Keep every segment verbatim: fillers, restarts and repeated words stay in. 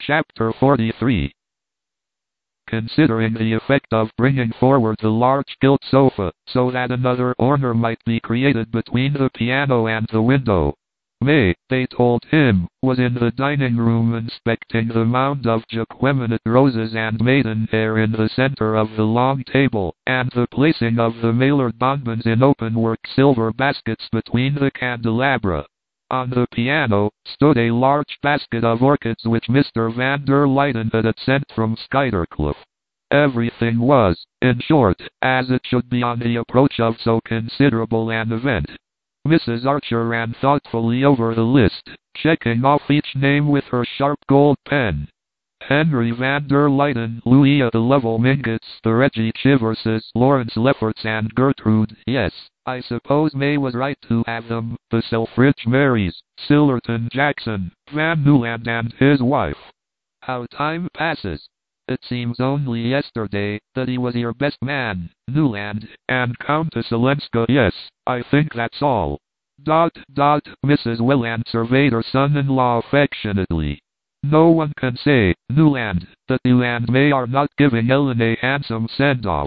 Chapter forty-three. Considering the effect of bringing forward the large gilt sofa, so that another corner might be created between the piano and the window, May, they told him, was in the dining room inspecting the mound of Jacqueminot roses and maidenhair in the center of the long table, and the placing of the Maillard bonbons in open-work silver baskets between the candelabra. On the piano stood a large basket of orchids which Mister Van der Luyden had sent from Skuytercliff. Everything was, in short, as it should be on the approach of so considerable an event. Missus Archer ran thoughtfully over the list, checking off each name with her sharp gold pen. Henry Van der Luyden, Louisa de Lovell Mingotts, the Reggie Chiverses, Lawrence Lefferts and Gertrude, yes, I suppose May was right to have them, the Selfridge Marys, Sillerton Jackson, Van Newland and his wife. How time passes! It seems only yesterday that he was your best man, Newland, and Countess Olenska. Yes, I think that's all. Dot, dot, Missus Welland surveyed her son-in-law affectionately. No one can say, Newland, that you and May are not giving Ellen a handsome send-off.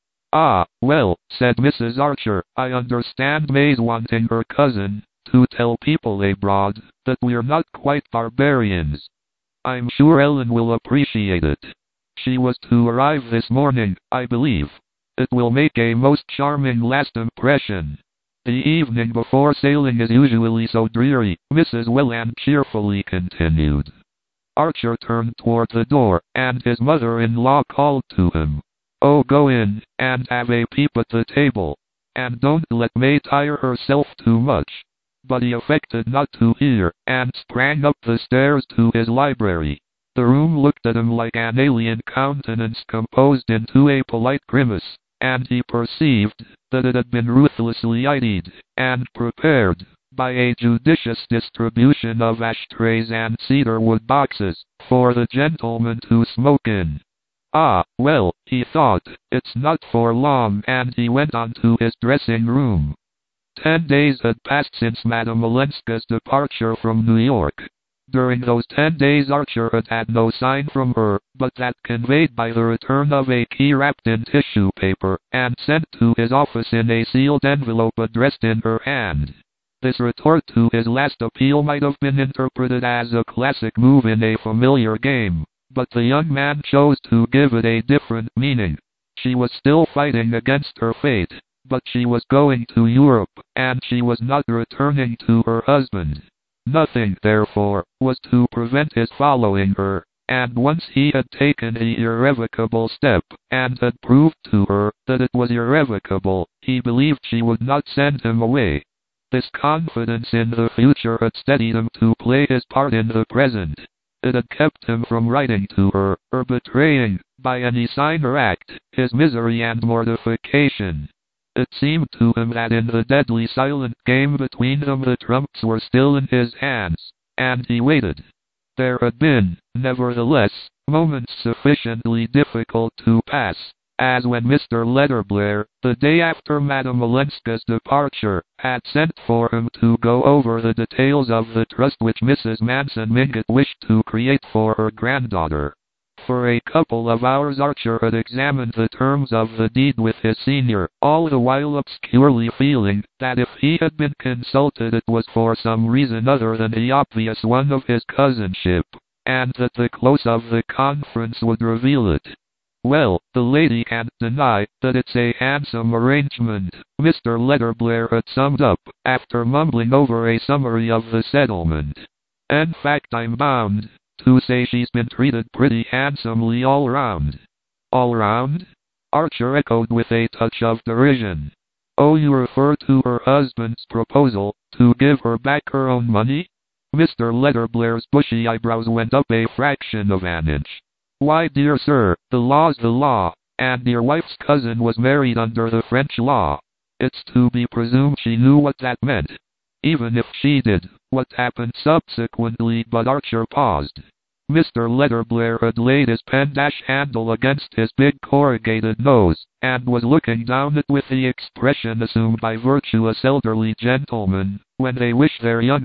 Ah, well, said Missus Archer, I understand May's wanting her cousin to tell people abroad that we're not quite barbarians. I'm sure Ellen will appreciate it. She was to arrive this morning, I believe. It will make a most charming last impression. The evening before sailing is usually so dreary, Missus Welland cheerfully continued. Archer turned toward the door, and his mother-in-law called to him. Oh, go in, and have a peep at the table. And don't let May tire herself too much. But he affected not to hear, and sprang up the stairs to his library. The room looked at him like an alien countenance composed into a polite grimace, and he perceived that it had been ruthlessly ideed and prepared by a judicious distribution of ashtrays and cedarwood boxes for the gentlemen to smoke in. Ah, well, he thought, it's not for long, and he went on to his dressing room. Ten days had passed since Madame Olenska's departure from New York. During those ten days Archer had had no sign from her, but that conveyed by the return of a key wrapped in tissue paper, and sent to his office in a sealed envelope addressed in her hand. This retort to his last appeal might have been interpreted as a classic move in a familiar game, but the young man chose to give it a different meaning. She was still fighting against her fate, but she was going to Europe, and she was not returning to her husband. Nothing, therefore, was to prevent his following her, and once he had taken the irrevocable step, and had proved to her that it was irrevocable, he believed she would not send him away. This confidence in the future had steadied him to play his part in the present. It had kept him from writing to her, or betraying, by any sign or act, his misery and mortification. It seemed to him that in the deadly silent game between them the trumps were still in his hands, and he waited. There had been, nevertheless, moments sufficiently difficult to pass, as when Mister Letterblair, the day after Madame Olenska's departure, had sent for him to go over the details of the trust which Missus Manson Mingott wished to create for her granddaughter. For a couple of hours Archer had examined the terms of the deed with his senior, all the while obscurely feeling that if he had been consulted it was for some reason other than the obvious one of his cousinship, and that the close of the conference would reveal it. Well, the lady can't deny that it's a handsome arrangement, Mister Letterblair had summed up, after mumbling over a summary of the settlement. In fact, I'm bound to say she's been treated pretty handsomely all round. All round? Archer echoed with a touch of derision. Oh, you refer to her husband's proposal to give her back her own money? Mister Letterblair's bushy eyebrows went up a fraction of an inch. Why, dear sir, the law's the law, and your wife's cousin was married under the French law. It's to be presumed she knew what that meant. Even if she did, what happened subsequently? But Archer paused. Mister Letterblair had laid his pen-dash handle against his big corrugated nose, and was looking down it with the expression assumed by virtuous elderly gentlemen when they wish their youngers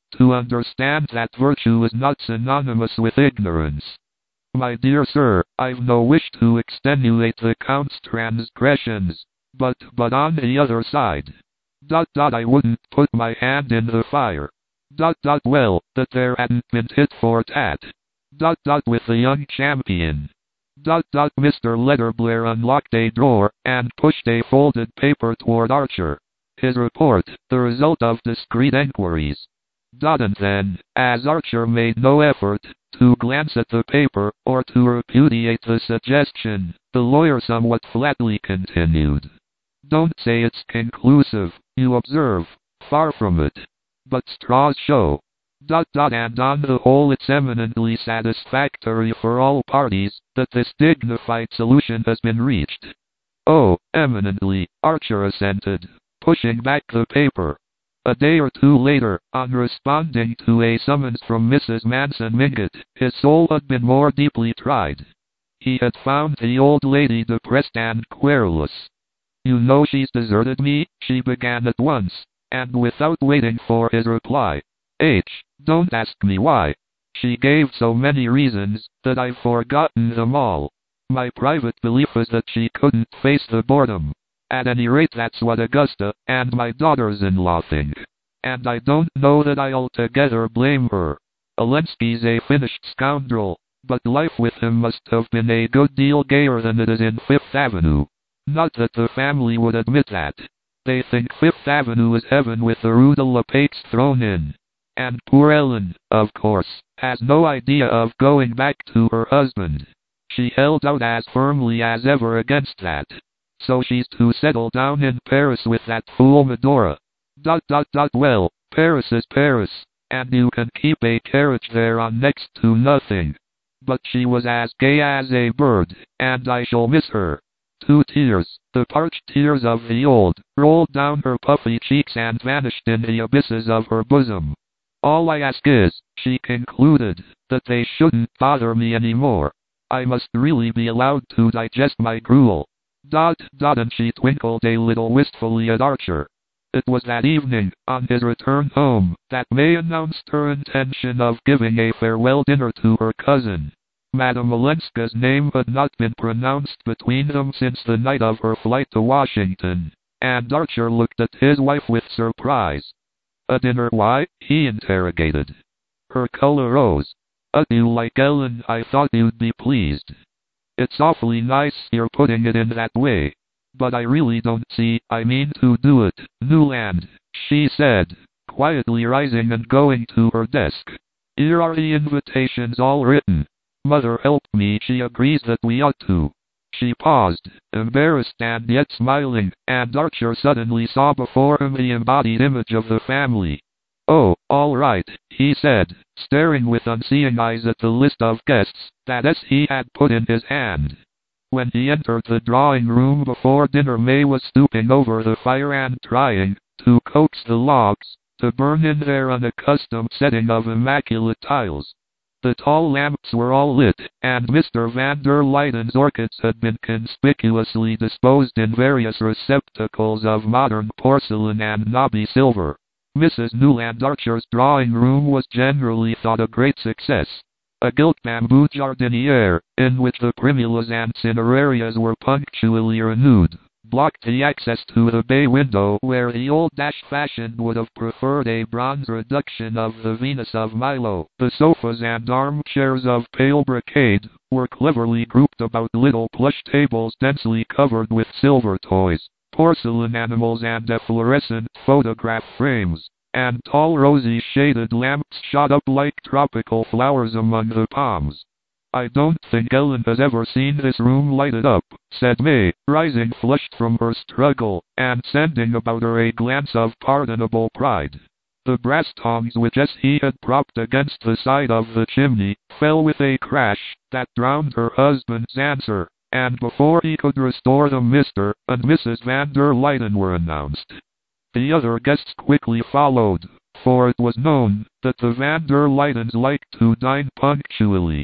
to understand that virtue is not synonymous with ignorance. My dear sir, I've no wish to extenuate the Count's transgressions, but, but on the other side, dot dot I wouldn't put my hand in the fire, dot dot well, that there hadn't been tit for tat, dot dot with the young champion, dot dot Mister Letterblair unlocked a drawer, and pushed a folded paper toward Archer. His report, the result of discreet enquiries. Dot and then, as Archer made no effort to glance at the paper, or to repudiate the suggestion, the lawyer somewhat flatly continued. Don't say it's conclusive, you observe, far from it. But straws show. Dot dot and on the whole it's eminently satisfactory for all parties, that this dignified solution has been reached. Oh, eminently, Archer assented, pushing back the paper. A day or two later, on responding to a summons from Missus Manson Mingott, his soul had been more deeply tried. He had found the old lady depressed and querulous. You know she's deserted me, she began at once, and without waiting for his reply. H, don't ask me why. She gave so many reasons, that I've forgotten them all. My private belief is that she couldn't face the boredom. At any rate that's what Augusta and my daughters-in-law think. And I don't know that I altogether blame her. Olenski's a finished scoundrel, but life with him must have been a good deal gayer than it is in Fifth Avenue. Not that the family would admit that. They think Fifth Avenue is heaven with the Rue de la Paix thrown in. And poor Ellen, of course, has no idea of going back to her husband. She held out as firmly as ever against that. So she's to settle down in Paris with that fool Medora. Dot dot dot well, Paris is Paris, and you can keep a carriage there on next to nothing. But she was as gay as a bird, and I shall miss her. Two tears, the parched tears of the old, rolled down her puffy cheeks and vanished in the abysses of her bosom. All I ask is, she concluded, that they shouldn't bother me any more. I must really be allowed to digest my gruel. Dot dot and she twinkled a little wistfully at Archer. It was that evening, on his return home, that May announced her intention of giving a farewell dinner to her cousin. Madame Olenska's name had not been pronounced between them since the night of her flight to Washington, and Archer looked at his wife with surprise. A dinner, why? He interrogated. Her color rose. Uh, you like Ellen, I thought you'd be pleased. It's awfully nice you're putting it in that way. But I really don't see, I mean to do it, Newland, she said, quietly rising and going to her desk. Here are the invitations all written. Mother help me, she agrees that we ought to. She paused, embarrassed and yet smiling, and Archer suddenly saw before him the embodied image of the family. Oh, all right, he said, staring with unseeing eyes at the list of guests that S he had put in his hand. When he entered the drawing room before dinner, May was stooping over the fire and trying to coax the logs to burn in their unaccustomed setting of immaculate tiles. The tall lamps were all lit, and Mister Van der Luyden's orchids had been conspicuously disposed in various receptacles of modern porcelain and knobby silver. Missus Newland Archer's drawing room was generally thought a great success. A gilt bamboo jardiniere, in which the primulas and cinerarias were punctually renewed, blocked the access to the bay window where the old-fashioned would have preferred a bronze reduction of the Venus of Milo. The sofas and armchairs of pale brocade were cleverly grouped about little plush tables densely covered with silver toys, porcelain animals and efflorescent photograph frames, and tall rosy shaded lamps shot up like tropical flowers among the palms. I don't think Ellen has ever seen this room lighted up, said May, rising flushed from her struggle, and sending about her a glance of pardonable pride. The brass tongs which S he had propped against the side of the chimney fell with a crash that drowned her husband's answer, and before he could restore them Mister and Missus Van der Luyden were announced. The other guests quickly followed, for it was known that the Van der Luydens liked to dine punctually.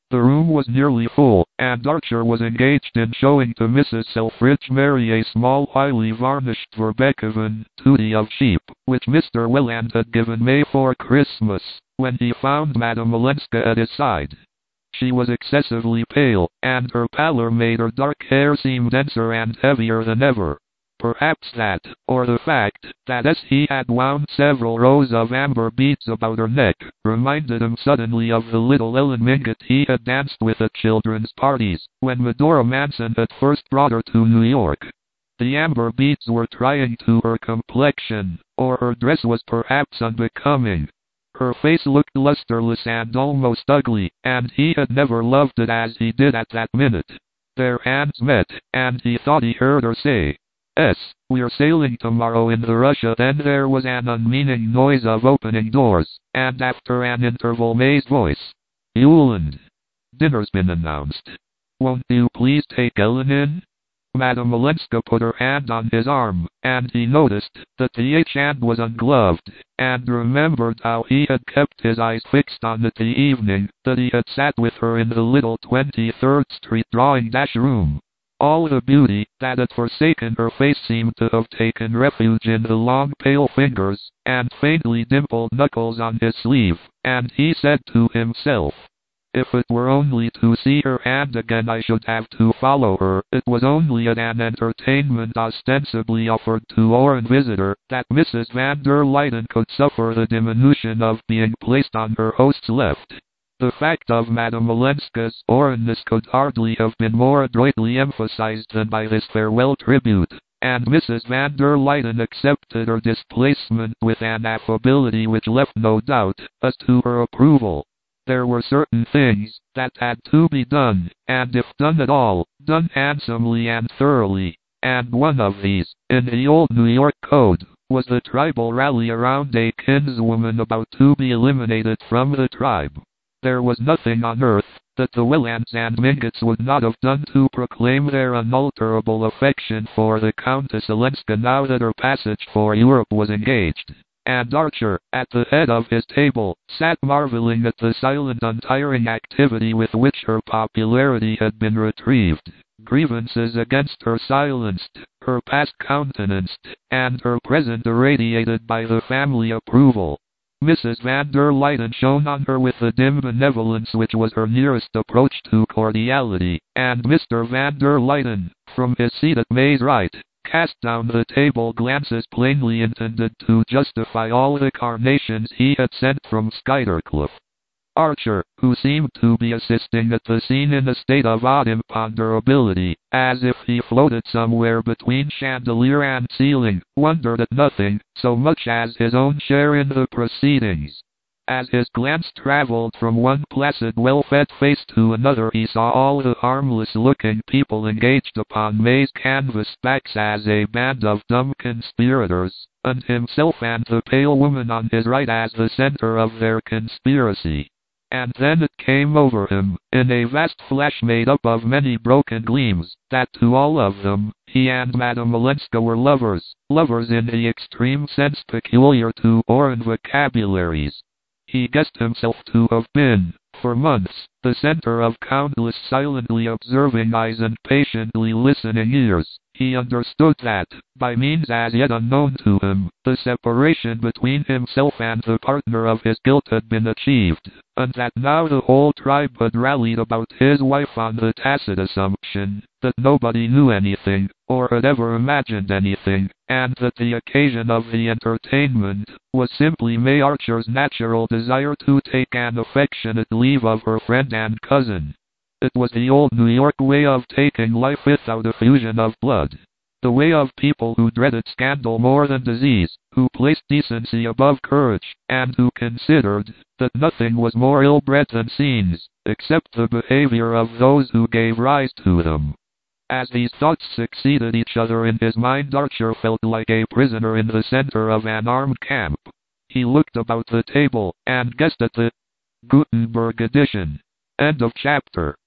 The room was nearly full, and Archer was engaged in showing to Missus Selfridge Mary a small highly varnished Verbeeckhoven tooty of sheep, which Mister Welland had given May for Christmas, when he found Madame Olenska at his side. She was excessively pale, and her pallor made her dark hair seem denser and heavier than ever. Perhaps that, or the fact that as he had wound several rows of amber beads about her neck, reminded him suddenly of the little Ellen Mingott he had danced with at children's parties, when Medora Manson had first brought her to New York. The amber beads were trying to her complexion, or her dress was perhaps unbecoming. Her face looked lusterless and almost ugly, and he had never loved it as he did at that minute. Their hands met, and he thought he heard her say, "S, we're sailing tomorrow in the Russia." Then there was an unmeaning noise of opening doors, and after an interval May's voice. "Euland, dinner's been announced. Won't you please take Ellen in?" Madame Olenska put her hand on his arm, and he noticed that the H hand was ungloved, and remembered how he had kept his eyes fixed on it the evening that he had sat with her in the little twenty-third Street drawing-dash room. All the beauty that had forsaken her face seemed to have taken refuge in the long pale fingers, and faintly dimpled knuckles on his sleeve, and he said to himself, "If it were only to see her hand again I should have to follow her." It was only at an entertainment ostensibly offered to Orrin Visitor that Missus Van der Luyden could suffer the diminution of being placed on her host's left. The fact of Madame Olenska's Orrinness could hardly have been more adroitly emphasized than by this farewell tribute, and Missus Van der Luyden accepted her displacement with an affability which left no doubt as to her approval. There were certain things that had to be done, and if done at all, done handsomely and thoroughly, and one of these, in the old New York Code, was the tribal rally around a kinswoman about to be eliminated from the tribe. There was nothing on earth that the Wellands and Mingotts would not have done to proclaim their unalterable affection for the Countess Olenska now that her passage for Europe was engaged. And Archer, at the head of his table, sat marveling at the silent untiring activity with which her popularity had been retrieved, grievances against her silenced, her past countenanced, and her present irradiated by the family approval. Missus Van der Luyden shone on her with the dim benevolence which was her nearest approach to cordiality, and Mister Van der Luyden, from his seat at May's right, cast down the table glances plainly intended to justify all the carnations he had sent from Skuytercliff. Archer, who seemed to be assisting at the scene in a state of odd imponderability, as if he floated somewhere between chandelier and ceiling, wondered at nothing so much as his own share in the proceedings. As his glance traveled from one placid well-fed face to another he saw all the harmless-looking people engaged upon May's canvas backs as a band of dumb conspirators, and himself and the pale woman on his right as the center of their conspiracy. And then it came over him, in a vast flash made up of many broken gleams, that to all of them, he and Madame Olenska were lovers, lovers in the extreme sense peculiar to Orrin vocabularies. He guessed himself to have been, for months, the center of countless silently observing eyes and patiently listening ears. He understood that, by means as yet unknown to him, the separation between himself and the partner of his guilt had been achieved, and that now the whole tribe had rallied about his wife on the tacit assumption that nobody knew anything, or had ever imagined anything, and that the occasion of the entertainment was simply May Archer's natural desire to take an affectionate leave of her friend and cousin. It was the old New York way of taking life without effusion of blood. The way of people who dreaded scandal more than disease, who placed decency above courage, and who considered that nothing was more ill-bred than scenes, except the behavior of those who gave rise to them. As these thoughts succeeded each other in his mind, Archer felt like a prisoner in the center of an armed camp. He looked about the table, and guessed at the Gutenberg edition. End of chapter.